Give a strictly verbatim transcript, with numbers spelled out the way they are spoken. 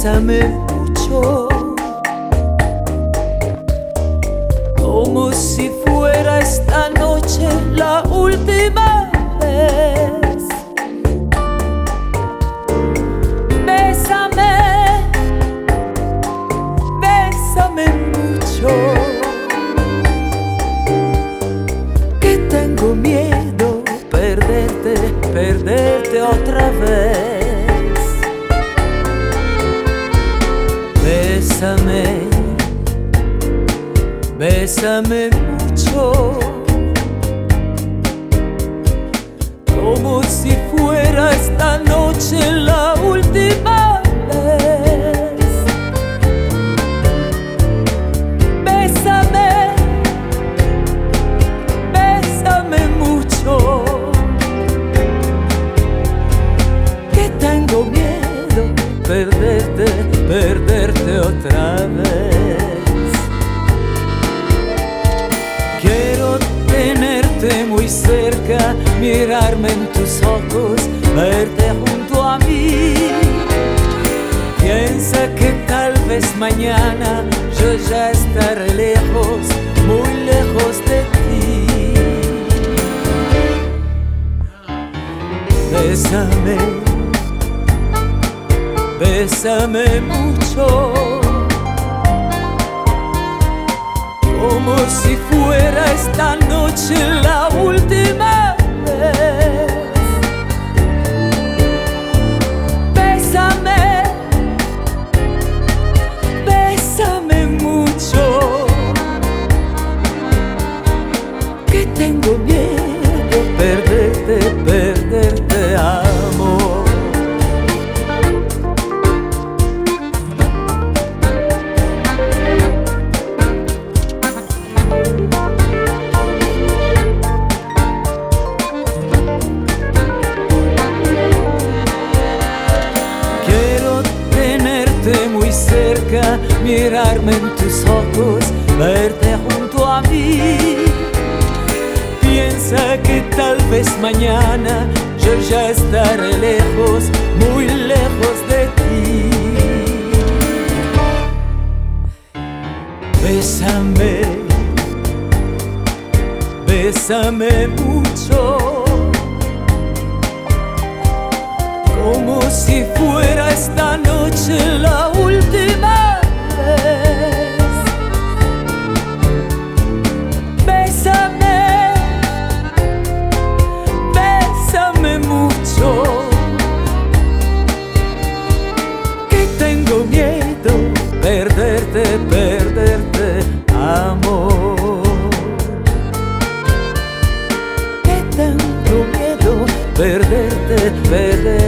Bésame mucho, como si fuera esta noche la última vez. Bésame, bésame mucho, que tengo miedo perderte, perderte otra vez. Bésame, bésame mucho, como si fuera esta noche la última vez. Bésame, bésame mucho, que tengo miedo perderte, perderte otra vez. Quiero tenerte muy cerca, mirarme en tus ojos, verte junto a mí. Piensa que tal vez mañana yo ya estaré lejos, muy lejos de ti. Bésame, bésame mucho, como si fuera esta noche la última vez. Bésame, bésame mucho, que tengo miedo perderte, perderte, amor. Muy cerca, mirarme en tus ojos, verte junto a mí. Piensa que tal vez mañana yo ya estaré lejos, muy lejos de ti. Bésame, bésame mucho, como si fuera esta noche la última vez. Bésame, bésame mucho, que tengo miedo perderte, perderte, amor. Que tengo miedo perderte, perderte.